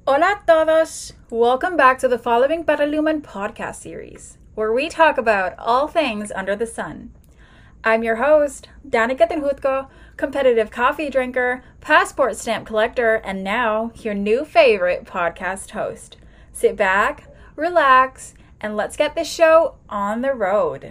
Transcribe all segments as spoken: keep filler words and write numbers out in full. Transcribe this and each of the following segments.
Hola a todos! Welcome back to the Following Paralumen podcast series, where we talk about all things under the sun. I'm your host, Danica Tenhutko, competitive coffee drinker, passport stamp collector, and now your new favorite podcast host. Sit back, relax, and let's get this show on the road.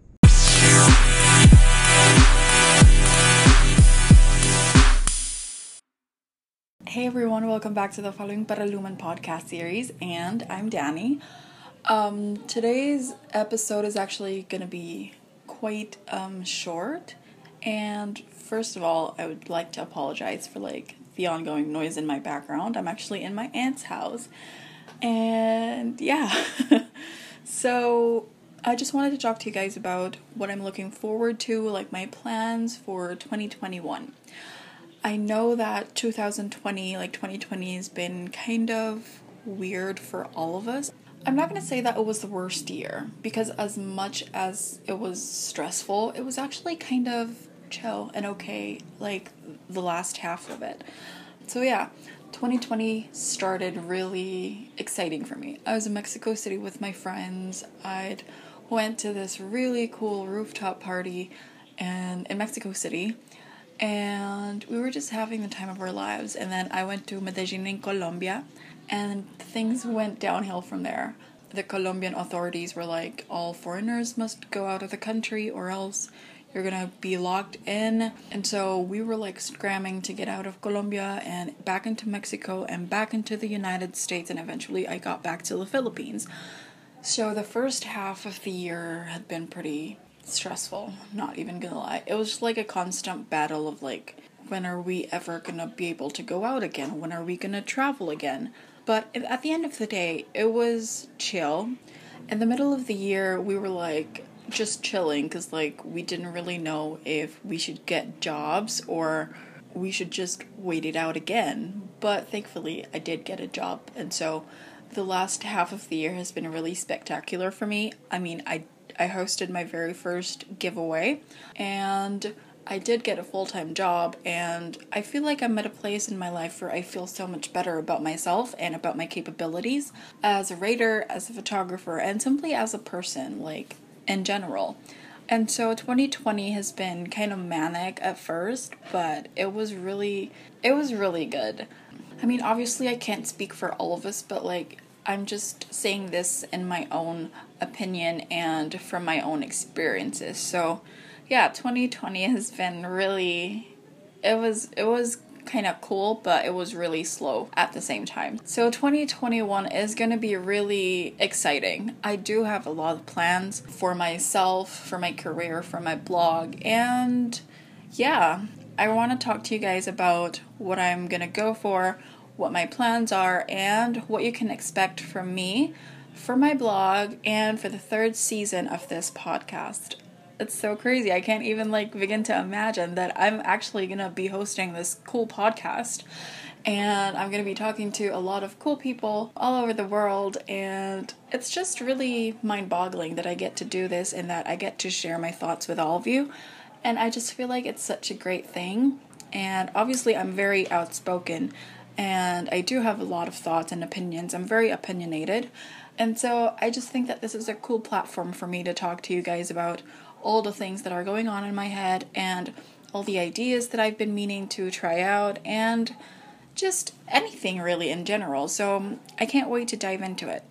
Hey everyone, welcome back to the Following Paralumen podcast series, and I'm Danny. Um, today's episode is actually going to be quite um, short, and first of all, I would like to apologize for like the ongoing noise in my background. I'm actually in my aunt's house, and yeah, so I just wanted to talk to you guys about what I'm looking forward to, like my plans for twenty twenty-one. I know that two thousand twenty, like twenty twenty, has been kind of weird for all of us. I'm not going to say that it was the worst year, because as much as it was stressful, it was actually kind of chill and okay, like the last half of it. So yeah, twenty twenty started really exciting for me. I was in Mexico City with my friends. I'd went to this really cool rooftop party and in Mexico City. And we were just having the time of our lives. And then I went to Medellin in Colombia, and things went downhill from there. The Colombian authorities were like, all foreigners must go out of the country or else you're gonna be locked in. And so we were like scramming to get out of Colombia and back into Mexico and back into the United States. And eventually I got back to the Philippines. So the first half of the year had been pretty stressful, not even gonna lie. It was just like a constant battle of like, when are we ever gonna be able to go out again? When are we gonna travel again? But at the end of the day, it was chill. In the middle of the year, we were like just chilling because like we didn't really know if we should get jobs or we should just wait it out again. But thankfully, I did get a job, and so the last half of the year has been really spectacular for me. I mean, I I hosted my very first giveaway, and I did get a full-time job, and I feel like I'm at a place in my life where I feel so much better about myself and about my capabilities as a writer, as a photographer, and simply as a person, like, in general. And so twenty twenty has been kind of manic at first, but it was really, it was really good. I mean, obviously I can't speak for all of us, but like, I'm just saying this in my own opinion and from my own experiences. So, yeah, twenty twenty has been really, it was, it was kind of cool, but it was really slow at the same time. So twenty twenty-one is going to be really exciting. I do have a lot of plans for myself, for my career, for my blog, and yeah, I want to talk to you guys about what I'm going to go for, what my plans are, and what you can expect from me for my blog and for the third season of this podcast. It's so crazy. I can't even like begin to imagine that I'm actually going to be hosting this cool podcast, and I'm going to be talking to a lot of cool people all over the world, and it's just really mind-boggling that I get to do this and that I get to share my thoughts with all of you, and I just feel like it's such a great thing. And obviously I'm very outspoken, and I do have a lot of thoughts and opinions. I'm very opinionated. And so I just think that this is a cool platform for me to talk to you guys about all the things that are going on in my head and all the ideas that I've been meaning to try out and just anything really in general. So I can't wait to dive into it.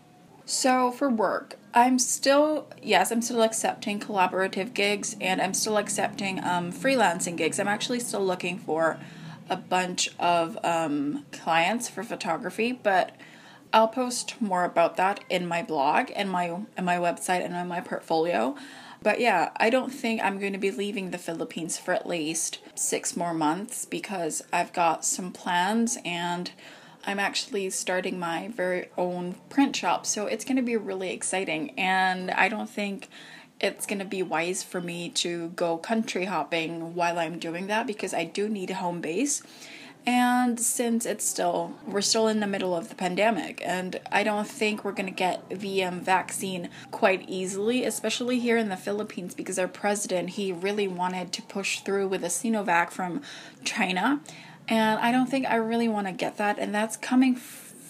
So for work, I'm still, yes, I'm still accepting collaborative gigs, and I'm still accepting um, freelancing gigs. I'm actually still looking for a bunch of um, clients for photography, but I'll post more about that in my blog and my and my website and on my portfolio. But yeah, I don't think I'm going to be leaving the Philippines for at least six more months because I've got some plans, and I'm actually starting my very own print shop. So it's going to be really exciting, and I don't think it's going to be wise for me to go country hopping while I'm doing that because I do need a home base. And since it's still, we're still in the middle of the pandemic, and I don't think we're going to get the um, vaccine quite easily, especially here in the Philippines, because our president, he really wanted to push through with a Sinovac from China, and I don't think I really want to get that, and that's coming f-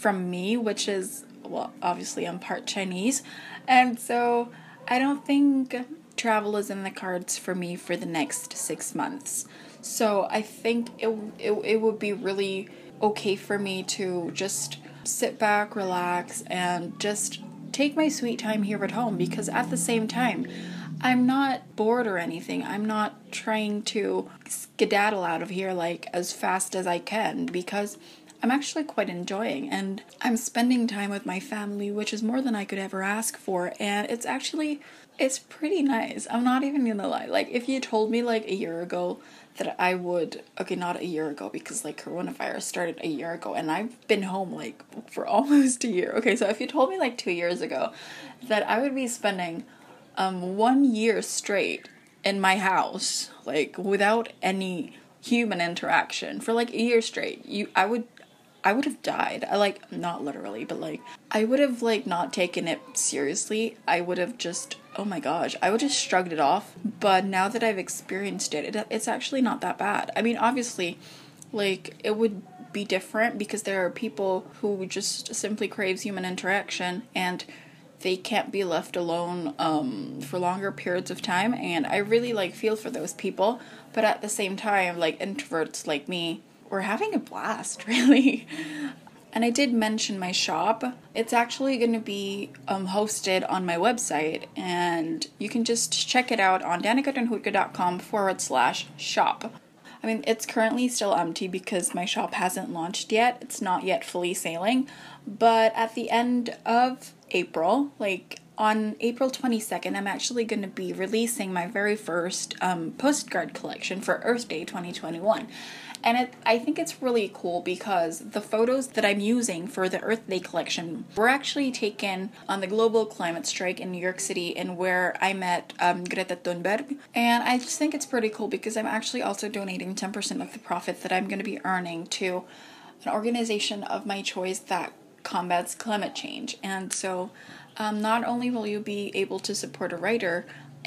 from me, which is, well, obviously I'm part Chinese. And so I don't think travel is in the cards for me for the next six months. So I think it, it, it would be really okay for me to just sit back, relax, and just take my sweet time here at home, because at the same time, I'm not bored or anything. I'm not trying to skedaddle out of here like as fast as I can, because I'm actually quite enjoying, and I'm spending time with my family, which is more than I could ever ask for, and it's actually, it's pretty nice. I'm not even gonna lie. Like, if you told me like a year ago that I would, okay, not a year ago, because like coronavirus started a year ago, and I've been home like for almost a year. Okay, so if you told me like two years ago that I would be spending um one year straight in my house, like without any human interaction for like a year straight, you I would I would have died. I like, not literally, but like, I would have like not taken it seriously. I would have just, oh my gosh, I would have shrugged it off. But now that I've experienced it, it it's actually not that bad. I mean, obviously, like, it would be different because there are people who just simply craves human interaction, and they can't be left alone um, for longer periods of time. And I really like feel for those people. But at the same time, like, introverts like me, we're having a blast, really. And I did mention my shop. It's actually going to be um, hosted on my website, and you can just check it out on danickatenhoutke.com forward slash shop. I mean, it's currently still empty because my shop hasn't launched yet. It's not yet fully sailing. But at the end of April, like on April twenty-second, I'm actually going to be releasing my very first um, postcard collection for Earth Day twenty twenty-one. And it, I think it's really cool because the photos that I'm using for the Earth Day collection were actually taken on the global climate strike in New York City, and where I met um, Greta Thunberg. And I just think it's pretty cool because I'm actually also donating ten percent of the profit that I'm going to be earning to an organization of my choice that combats climate change. And so um, not only will you be able to support a writer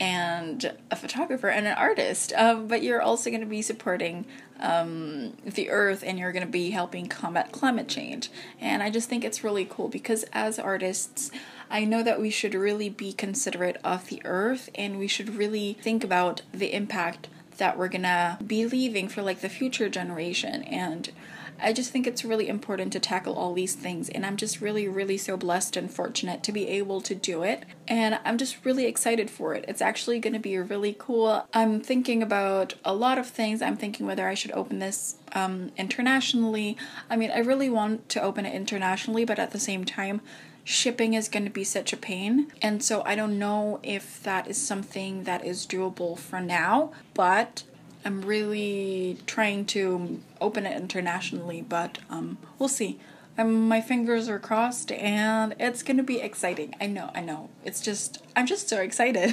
and a photographer and an artist, um, but you're also going to be supporting um, the earth, and you're going to be helping combat climate change. And I just think it's really cool because as artists, I know that we should really be considerate of the earth, and we should really think about the impact that we're going to be leaving for like the future generation. And I just think it's really important to tackle all these things, and I'm just really, really so blessed and fortunate to be able to do it, and I'm just really excited for it. It's actually going to be really cool. I'm thinking about a lot of things. I'm thinking whether I should open this um, internationally. I mean, I really want to open it internationally, but at the same time, shipping is going to be such a pain, and so I don't know if that is something that is doable for now, but I'm really trying to open it internationally, but um, we'll see. Um, my fingers are crossed, and it's going to be exciting. I know, I know. It's just, I'm just so excited.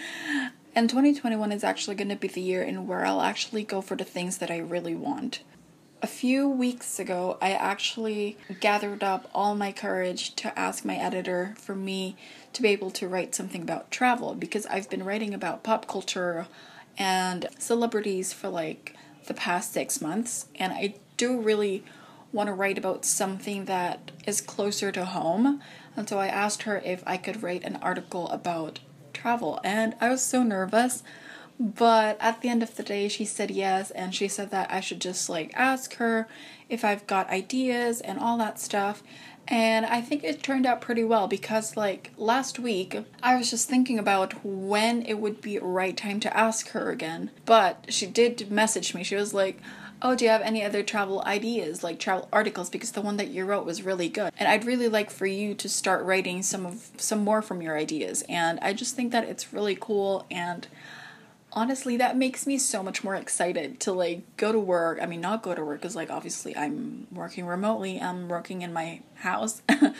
And twenty twenty-one is actually going to be the year in where I'll actually go for the things that I really want. A few weeks ago, I actually gathered up all my courage to ask my editor for me to be able to write something about travel, because I've been writing about pop culture and celebrities for like the past six months, and I do really want to write about something that is closer to home. And so I asked her if I could write an article about travel, and I was so nervous, but at the end of the day she said yes, and she said that I should just like ask her if I've got ideas and all that stuff. And I think it turned out pretty well, because like last week I was just thinking about when it would be a right time to ask her again. But she did message me. She was like, oh, do you have any other travel ideas, like travel articles, because the one that you wrote was really good. And I'd really like for you to start writing some of some more from your ideas. And I just think that it's really cool, and honestly, that makes me so much more excited to like go to work. I mean, not go to work because like obviously I'm working remotely. I'm working in my house.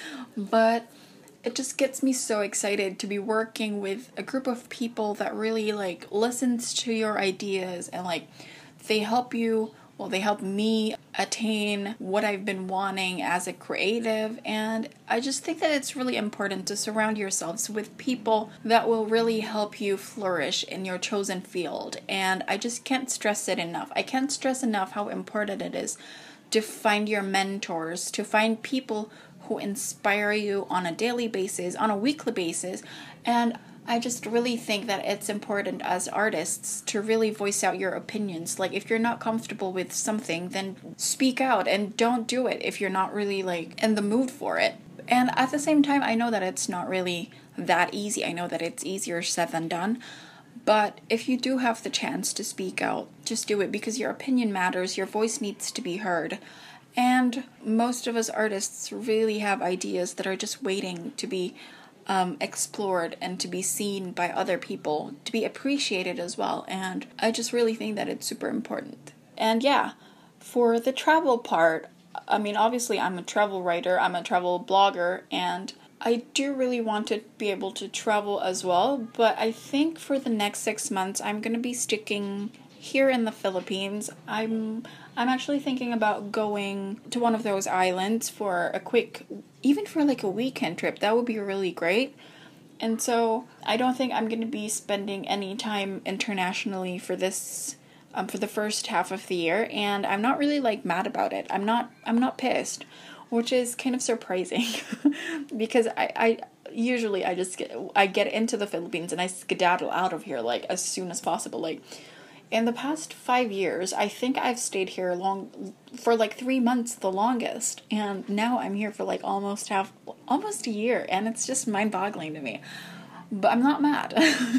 But it just gets me so excited to be working with a group of people that really like listens to your ideas, and like they help you, well, they help me attain what I've been wanting as a creative. And I just think that it's really important to surround yourselves with people that will really help you flourish in your chosen field. And I just can't stress it enough. I can't stress enough how important it is to find your mentors, to find people who inspire you on a daily basis, on a weekly basis. And I just really think that it's important as artists to really voice out your opinions. Like, if you're not comfortable with something, then speak out and don't do it if you're not really like in the mood for it. And at the same time, I know that it's not really that easy. I know that it's easier said than done. But if you do have the chance to speak out, just do it, because your opinion matters. Your voice needs to be heard. And most of us artists really have ideas that are just waiting to be um, explored and to be seen by other people, to be appreciated as well. And I just really think that it's super important. And yeah, for the travel part, I mean, obviously I'm a travel writer, I'm a travel blogger, and I do really want to be able to travel as well. But I think for the next six months, I'm going to be sticking here in the Philippines. I'm I'm actually thinking about going to one of those islands for a quick, even for like a weekend trip. That would be really great. And so I don't think I'm going to be spending any time internationally for this, um, for the first half of the year. And I'm not really like mad about it. I'm not, I'm not pissed, which is kind of surprising because I, I usually I just get, I get into the Philippines and I skedaddle out of here like as soon as possible. Like, in the past five years, I think I've stayed here long for like three months, the longest. And now I'm here for like almost half, almost a year. And it's just mind-boggling to me. But I'm not mad.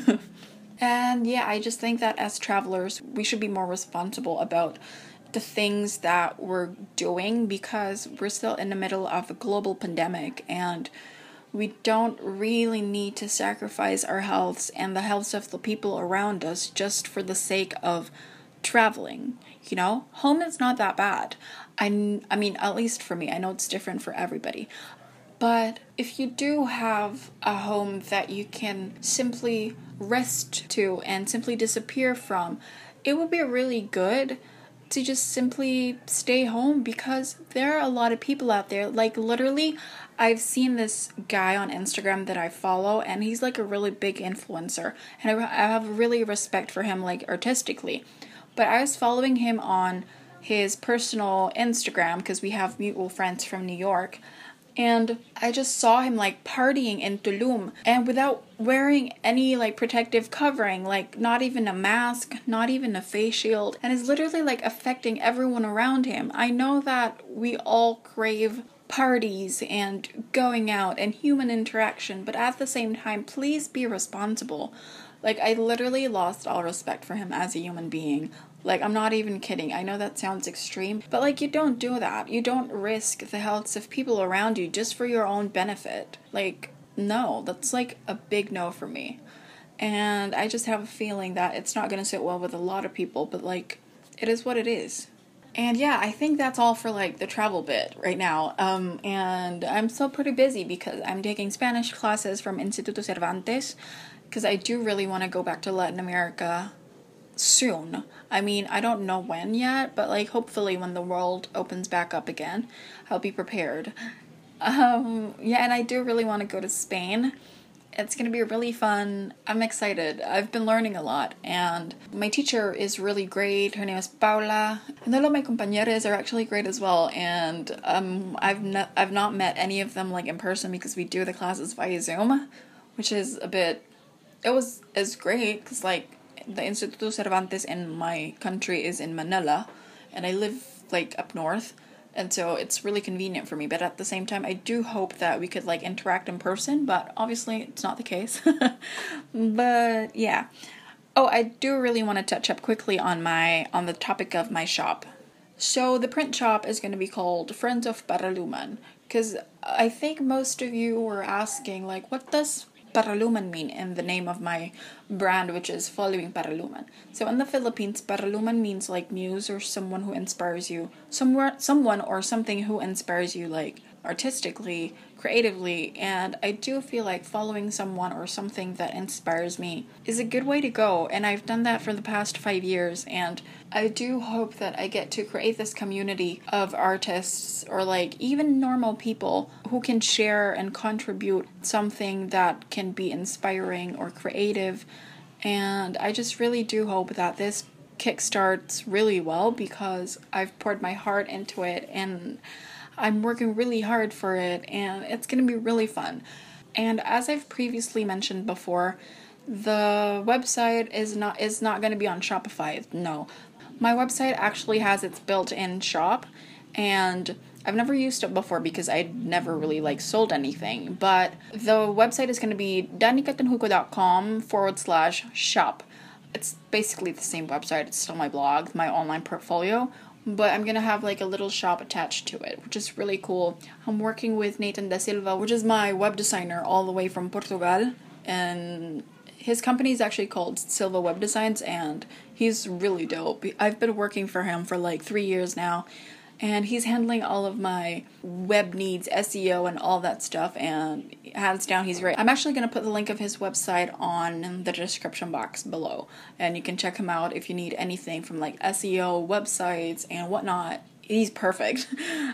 And yeah, I just think that as travelers, we should be more responsible about the things that we're doing, because we're still in the middle of a global pandemic, and we don't really need to sacrifice our healths and the healths of the people around us just for the sake of traveling. You know, home is not that bad. I, I mean, at least for me, I know it's different for everybody. But if you do have a home that you can simply rest to and simply disappear from, it would be really good to just simply stay home, because there are a lot of people out there. Like, literally, I've seen this guy on Instagram that I follow, and he's like a really big influencer, and I, I have really respect for him, like, artistically. But I was following him on his personal Instagram because we have mutual friends from New York, and I just saw him like partying in Tulum, and without wearing any like protective covering, like not even a mask, not even a face shield, and is literally like affecting everyone around him. I know that we all crave parties and going out and human interaction, but at the same time, please be responsible. Like, I literally lost all respect for him as a human being. Like, I'm not even kidding. I know that sounds extreme, but like, you don't do that. You don't risk the health of people around you just for your own benefit. Like, no, that's like a big no for me. And I just have a feeling that it's not going to sit well with a lot of people, but like, it is what it is. And yeah, I think that's all for like the travel bit right now. Um, and I'm still pretty busy because I'm taking Spanish classes from Instituto Cervantes, because I do really want to go back to Latin America soon. I mean, I don't know when yet, but like hopefully when the world opens back up again, I'll be prepared. Um, yeah, and I do really want to go to Spain. It's going to be really fun. I'm excited. I've been learning a lot, and my teacher is really great. Her name is Paula. And all of my compañeros are actually great as well, and um, I've, no- I've not met any of them like in person because we do the classes via Zoom, which is a bit, it was, is great because like the Instituto Cervantes in my country is in Manila, and I live like up north. And so it's really convenient for me. But at the same time, I do hope that we could like interact in person. But obviously, it's not the case. But yeah. Oh, I do really want to touch up quickly on my on the topic of my shop. So the print shop is going to be called Friends of Paraluman. Because I think most of you were asking, like, what does Paraluman mean in the name of my brand, which is Following Paraluman. So in the Philippines, Paraluman means like muse or someone who inspires you, somewhere, someone or something who inspires you like artistically, creatively, and I do feel like following someone or something that inspires me is a good way to go, and I've done that for the past five years, and I do hope that I get to create this community of artists or like even normal people who can share and contribute something that can be inspiring or creative. And I just really do hope that this kickstarts really well because I've poured my heart into it and I'm working really hard for it, and it's going to be really fun. And as I've previously mentioned before, the website is not is not going to be on Shopify. No. My website actually has its built-in shop, and I've never used it before because I'd never really like sold anything, but the website is going to be danikatenhuko.com forward slash shop. It's basically the same website. It's still my blog, my online portfolio, but I'm going to have like a little shop attached to it, which is really cool. I'm working with Nathan Da Silva, which is my web designer all the way from Portugal, and his company is actually called Silva Web Designs, and he's really dope. I've been working for him for like three years now, and he's handling all of my web needs, S E O, and all that stuff, and hands down, he's great. I'm actually going to put the link of his website on the description box below, and you can check him out if you need anything from like S E O, websites, and whatnot. He's perfect.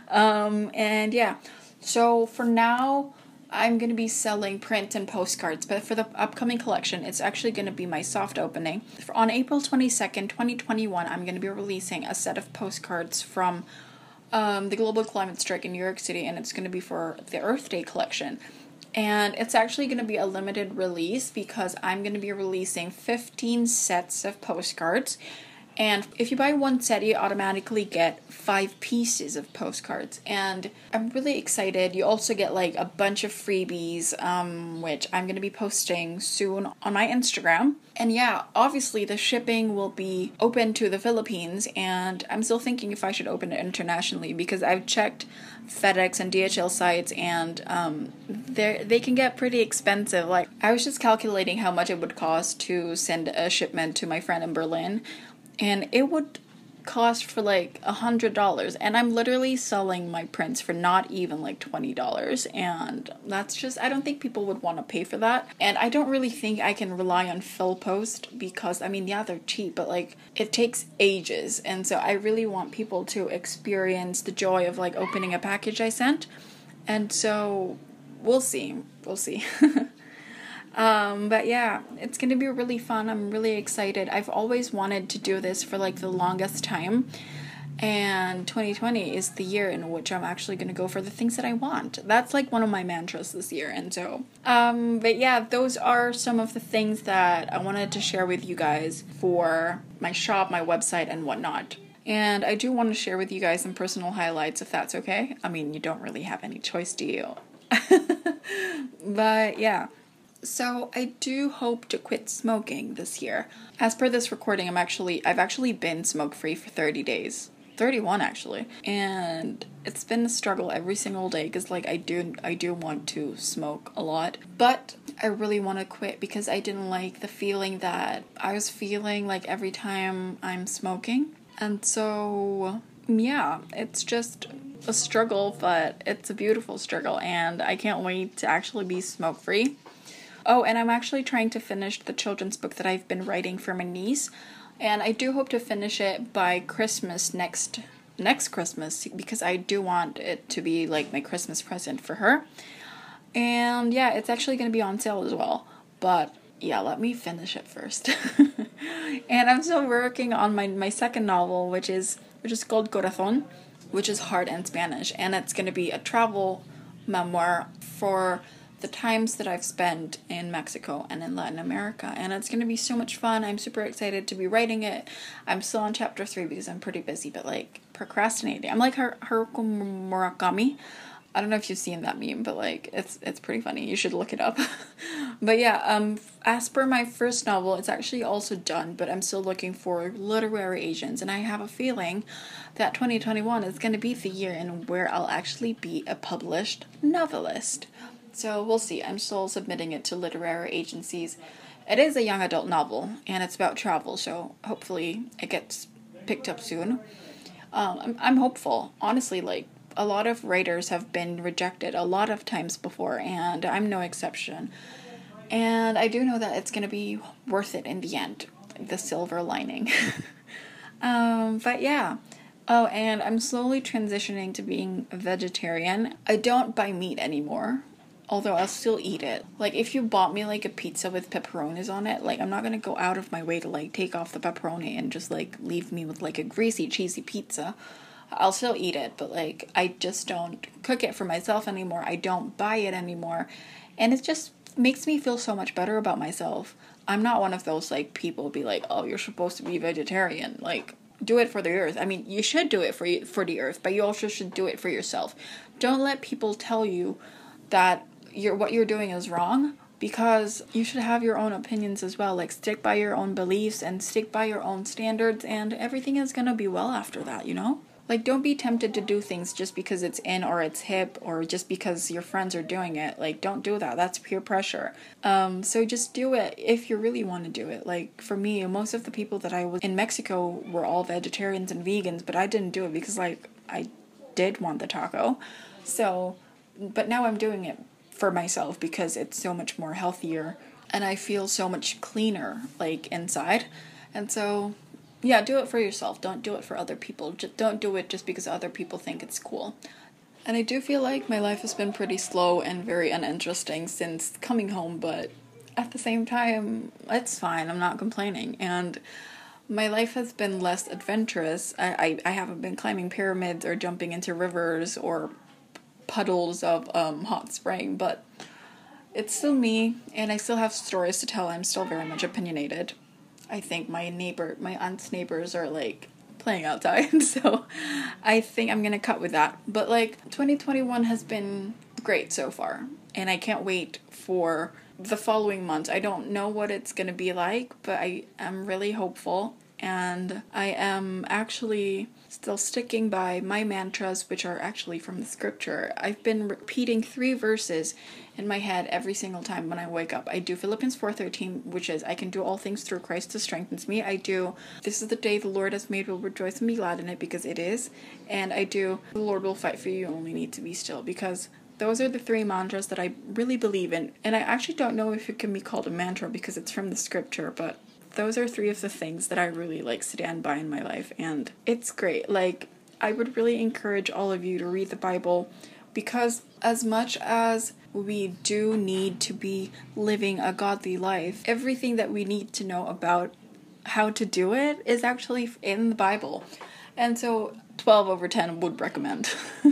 um, and yeah, so for now, I'm going to be selling print and postcards, but for the upcoming collection, it's actually going to be my soft opening. On April twenty-second, twenty twenty-one, I'm going to be releasing a set of postcards from um, the global climate strike in New York City, and it's going to be for the Earth Day collection. And it's actually going to be a limited release because I'm going to be releasing fifteen sets of postcards. And if you buy one set, you automatically get five pieces of postcards. And I'm really excited. You also get like a bunch of freebies, um, which I'm going to be posting soon on my Instagram. And yeah, obviously the shipping will be open to the Philippines. And I'm still thinking if I should open it internationally because I've checked FedEx and D H L sites, and um, they they can get pretty expensive. Like, I was just calculating how much it would cost to send a shipment to my friend in Berlin, and it would cost for like a hundred dollars, and I'm literally selling my prints for not even like twenty dollars, and that's just, I don't think people would want to pay for that. And I don't really think I can rely on PhilPost because, I mean, yeah, they're cheap, but like it takes ages, and so I really want people to experience the joy of like opening a package I sent. And so we'll see we'll see Um, but yeah, it's going to be really fun. I'm really excited. I've always wanted to do this for like the longest time. And twenty twenty is the year in which I'm actually going to go for the things that I want. That's like one of my mantras this year. And so, um, but yeah, those are some of the things that I wanted to share with you guys for my shop, my website, and whatnot. And I do want to share with you guys some personal highlights, if that's okay. I mean, you don't really have any choice, do you? But yeah. So I do hope to quit smoking this year. As per this recording, I'm actually I've actually been smoke-free for thirty days. thirty-one actually. And it's been a struggle every single day because like I do I do want to smoke a lot. But I really want to quit because I didn't like the feeling that I was feeling like every time I'm smoking. And so yeah, it's just a struggle, but it's a beautiful struggle, and I can't wait to actually be smoke-free. Oh, and I'm actually trying to finish the children's book that I've been writing for my niece, and I do hope to finish it by Christmas next next Christmas because I do want it to be like my Christmas present for her. And yeah, it's actually going to be on sale as well. But yeah, let me finish it first. And I'm still working on my my second novel, which is which is called Corazón, which is Heart in Spanish, and it's going to be a travel memoir for the times that I've spent in Mexico and in Latin America, and it's going to be so much fun. I'm super excited to be writing it. I'm still on chapter three because I'm pretty busy, but like procrastinating. I'm like Har- Haruko Murakami. I don't know if you've seen that meme, but like it's it's pretty funny. You should look it up. But yeah, um, as per my first novel, it's actually also done, but I'm still looking for literary agents, and I have a feeling that twenty twenty-one is going to be the year in where I'll actually be a published novelist. So we'll see. I'm still submitting it to literary agencies. It is a young adult novel, and it's about travel, so hopefully it gets picked up soon. Um, I'm, I'm hopeful. Honestly, like, a lot of writers have been rejected a lot of times before, and I'm no exception. And I do know that it's going to be worth it in the end. The silver lining. um, but yeah. Oh, and I'm slowly transitioning to being a vegetarian. I don't buy meat anymore. although I'll still eat it. Like, if you bought me, like, a pizza with pepperonis on it, like, I'm not gonna go out of my way to, like, take off the pepperoni and just, like, leave me with, like, a greasy, cheesy pizza. I'll still eat it, but, like, I just don't cook it for myself anymore. I don't buy it anymore. And it just makes me feel so much better about myself. I'm not one of those, like, people be like, oh, you're supposed to be vegetarian. Like, do it for the earth. I mean, you should do it for you, for the earth, but you also should do it for yourself. Don't let people tell you that you're, what you're doing is wrong, because you should have your own opinions as well. Like, stick by your own beliefs and stick by your own standards, and everything is gonna be well after that, you know? Like, don't be tempted to do things just because it's in or it's hip or just because your friends are doing it. Like, don't do that. That's peer pressure. Um, so just do it if you really want to do it. Like, for me, most of the people that I was in Mexico were all vegetarians and vegans, but I didn't do it because, like, I did want the taco. So, but now I'm doing it for myself because it's so much more healthier and I feel so much cleaner, like, inside. And so, yeah, do it for yourself. Don't do it for other people. Just don't do it just because other people think it's cool. And I do feel like my life has been pretty slow and very uninteresting since coming home, but at the same time, it's fine. I'm not complaining. And my life has been less adventurous. I, I, I haven't been climbing pyramids or jumping into rivers or puddles of um, hot spring, but it's still me, and I still have stories to tell. I'm still very much opinionated. I think my neighbor, my aunt's neighbors are, like, playing outside, so I think I'm gonna cut with that. But, like, twenty twenty-one has been great so far, and I can't wait for the following months. I don't know what it's gonna be like, but I am really hopeful, and I am actually still sticking by my mantras, which are actually from the scripture. I've been repeating three verses in my head every single time when I wake up. I do Philippians four thirteen, which is, I can do all things through Christ who strengthens me. I do, this is the day the Lord has made, will rejoice and be glad in it, because it is. And I do, the Lord will fight for you, you only need to be still, because those are the three mantras that I really believe in. And I actually don't know if it can be called a mantra because it's from the scripture, but those are three of the things that I really, like, stand by in my life, and it's great. Like, I would really encourage all of you to read the Bible, because as much as we do need to be living a godly life, everything that we need to know about how to do it is actually in the Bible. And so twelve over ten would recommend.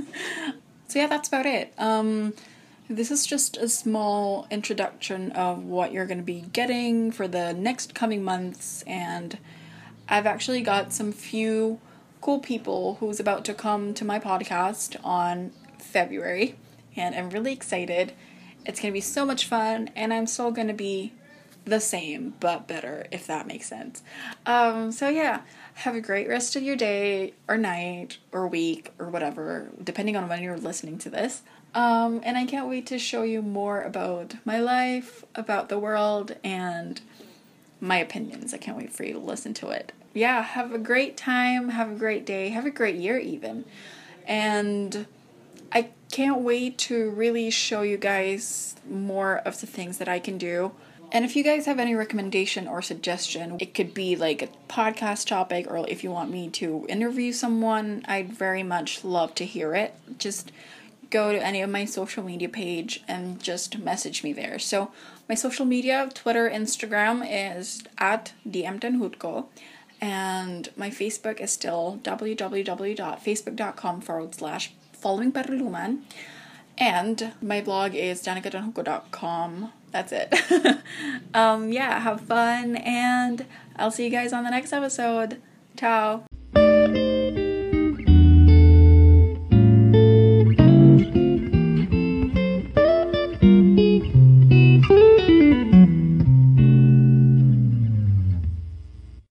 So yeah, that's about it. Um, this is just a small introduction of what you're going to be getting for the next coming months, and I've actually got some few cool people who's about to come to my podcast on February, and I'm really excited. It's going to be so much fun, and I'm still going to be the same, but better, if that makes sense. Um, so yeah, have a great rest of your day, or night, or week, or whatever, depending on when you're listening to this. Um, and I can't wait to show you more about my life, about the world, and my opinions. I can't wait for you to listen to it. Yeah, have a great time, have a great day, have a great year even. And I can't wait to really show you guys more of the things that I can do. And if you guys have any recommendation or suggestion, it could be like a podcast topic, or if you want me to interview someone, I'd very much love to hear it. Just go to any of my social media page and just message me there. So my social media, Twitter, Instagram is at dmtenhutko, and my Facebook is still www.facebook.com forward slash following Paraluman, and my blog is danica dot com. That's it. um, yeah, have fun, and I'll see you guys on the next episode. Ciao.